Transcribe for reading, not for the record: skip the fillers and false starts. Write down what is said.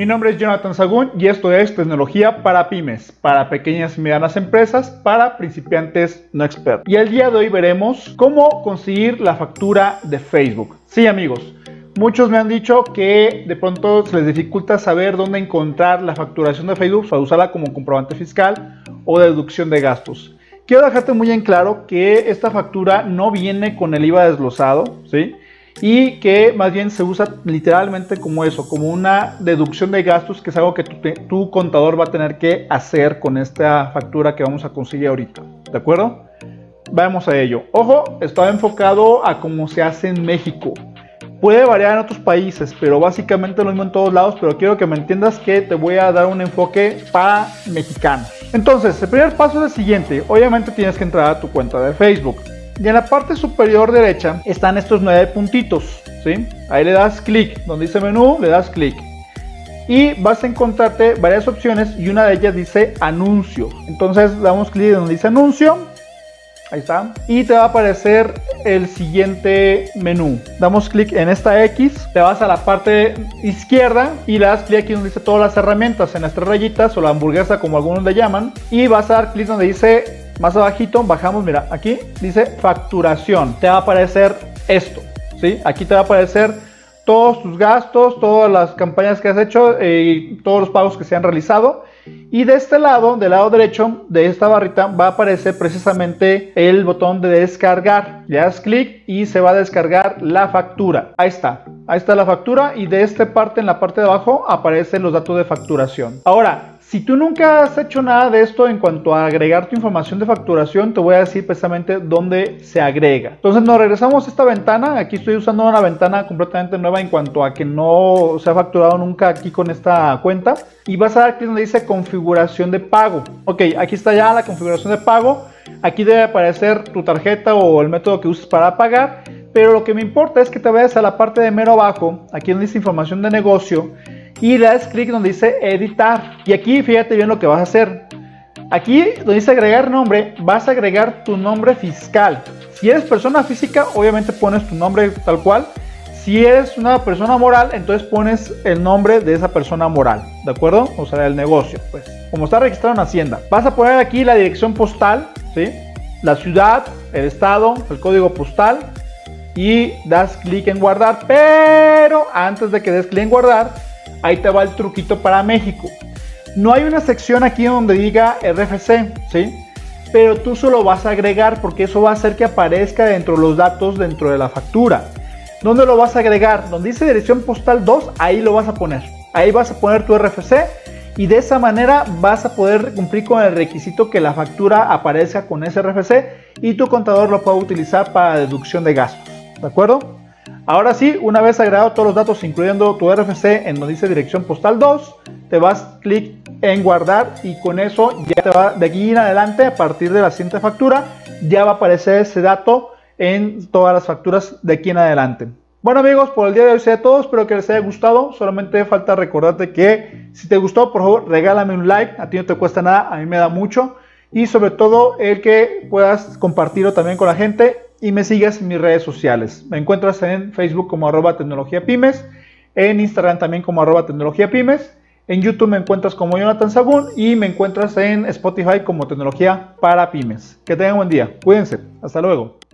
Mi nombre es Jonathan Sagún y esto es Tecnología para Pymes, para pequeñas y medianas empresas, para principiantes no expertos. Y el día de hoy veremos cómo conseguir la factura de Facebook. Sí, amigos, muchos me han dicho que de pronto se les dificulta saber dónde encontrar la facturación de Facebook para usarla como comprobante fiscal o deducción de gastos. Quiero dejarte muy en claro que esta factura no viene con el IVA desglosado, ¿sí? Y que más bien se usa literalmente como eso, como una deducción de gastos, que es algo que tu contador va a tener que hacer con esta factura que vamos a conseguir ahorita, ¿de acuerdo? Vamos a ello. Ojo, está enfocado a cómo se hace en México. Puede variar en otros países, pero básicamente lo mismo en todos lados, pero quiero que me entiendas que te voy a dar un enfoque para mexicanos. Entonces, el primer paso es el siguiente. Obviamente tienes que entrar a tu cuenta de Facebook. Y en la parte superior derecha están estos 9 puntitos, ¿sí? Ahí le das clic, donde dice menú, le das clic. Y vas a encontrarte varias opciones y una de ellas dice anuncio. Entonces damos clic donde dice anuncio. Ahí está. Y te va a aparecer el siguiente menú. Damos clic en esta X, te vas a la parte izquierda y le das clic aquí donde dice todas las herramientas, en las 3 rayitas o la hamburguesa como algunos le llaman. Y vas a dar clic donde dice más abajito, bajamos, mira, aquí dice facturación. Te va a aparecer esto, ¿sí? Aquí te va a aparecer todos tus gastos, todas las campañas que has hecho y todos los pagos que se han realizado. Y de este lado, del lado derecho de esta barrita, va a aparecer precisamente el botón de descargar. Le das clic y se va a descargar la factura. Ahí está la factura y de esta parte, en la parte de abajo, aparecen los datos de facturación. Ahora, si tú nunca has hecho nada de esto en cuanto a agregar tu información de facturación, te voy a decir precisamente dónde se agrega. Entonces nos regresamos a esta ventana. Aquí estoy usando una ventana completamente nueva en cuanto a que no se ha facturado nunca aquí con esta cuenta. Y vas a dar clic donde dice configuración de pago. Ok, aquí está ya la configuración de pago. Aquí debe aparecer tu tarjeta o el método que uses para pagar. Pero lo que me importa es que te vayas a la parte de mero abajo, aquí donde dice información de negocio, y le das clic donde dice editar. Y aquí fíjate bien lo que vas a hacer. Aquí donde dice agregar nombre, vas a agregar tu nombre fiscal. Si eres persona física, obviamente pones tu nombre tal cual. Si eres una persona moral, entonces pones el nombre de esa persona moral, ¿de acuerdo? O sea, del negocio, pues, como está registrado en Hacienda. Vas a poner aquí la dirección postal, ¿sí? La ciudad, el estado, el código postal. Y das clic en guardar. Pero antes de que des clic en guardar, ahí te va el truquito para México. No hay una sección aquí donde diga RFC, ¿sí? Pero tú solo vas a agregar, porque eso va a hacer que aparezca dentro de los datos dentro de la factura. ¿Dónde lo vas a agregar? Donde dice dirección postal 2, ahí lo vas a poner. Ahí vas a poner tu RFC y de esa manera vas a poder cumplir con el requisito que la factura aparezca con ese RFC y tu contador lo pueda utilizar para deducción de gastos. ¿De acuerdo? Ahora sí, una vez agregado todos los datos, incluyendo tu RFC en donde dice dirección postal 2, te vas clic en guardar y con eso ya te va de aquí en adelante, a partir de la siguiente factura, ya va a aparecer ese dato en todas las facturas de aquí en adelante. Bueno amigos, por el día de hoy sería todo, espero que les haya gustado. Solamente falta recordarte que si te gustó, por favor regálame un like, a ti no te cuesta nada, a mí me da mucho. Y sobre todo el que puedas compartirlo también con la gente y me sigas en mis redes sociales. Me encuentras en Facebook como @tecnologiapymes, en Instagram también como @tecnologiapymes, en YouTube me encuentras como Jonathan Sagún y me encuentras en Spotify como Tecnología para Pymes. Que tengan buen día, cuídense, hasta luego.